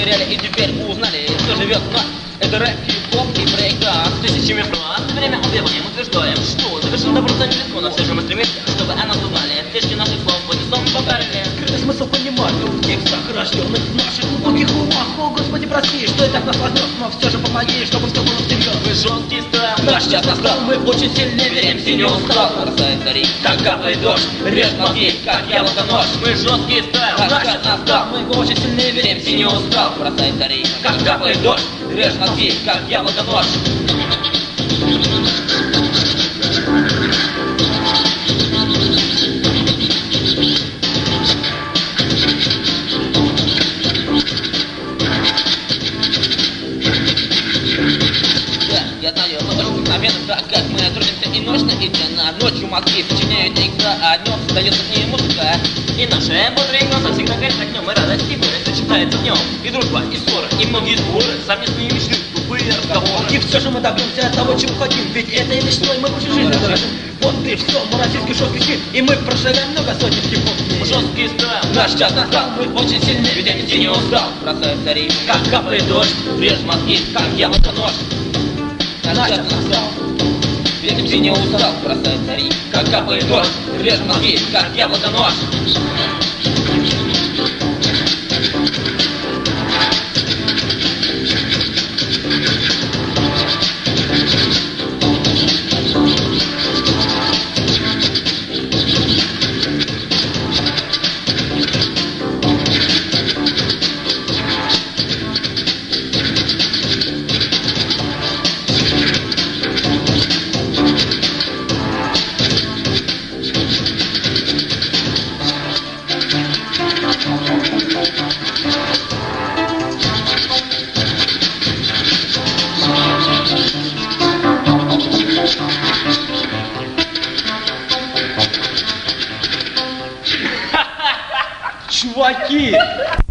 потеряли и теперь узнали, кто живет в нас. Это рэп, хип-хоп и брейк-данс. Тысячами фраз, время убиваем, утверждаем, что завершен добро за нелегко, но все же мы стремимся, чтобы о нас узнали. Фишки наших слов в унисон повторили. Скрытый смысл понимать в текстах, рожденных в наших глубоких умах. О, Господи, прости, что и так нас возьмет, но все же помоги, чтобы все было всерьез. Мы жесткий стайл, Наш час настал, мы очень сильно верим, синий устал. бросает старик, Так капает дождь, режет мозги, как яблоко нож. мы жесткий стайл, Наш час настал, мы очень сильно верим, синий устал. бросает старик, Как капает дождь, режет мозги, как яблоко нож. Я знаю, это мгновенно, так как мы трудимся и ночно, и денно. Ночью мозги сочиняют игра, а днем создается в ней музыка. И наши бодрые глаза всегда горят огнем, и радость и горе сочетается днем. И дружба, и ссоры, и многие споры, совместные мечты, тупые разговоры. И все же мы добьемся того, чего хотим, ведь этой мечтой мы больше жизни дорожим. Вот и все, мы российский жесткий стиль, и мы проживем много сотен хип-хоп дней. Жесткий стайл, Наш час настал, мы очень сильны, ведь я нигде не устал. бросает старик, Как капает дождь, режет мозги, как яблоко нож. наш час настал. Ведь ты не устал, бросает старик, Как капает дождь, режет мозги, как яблоко нож. Чуваки!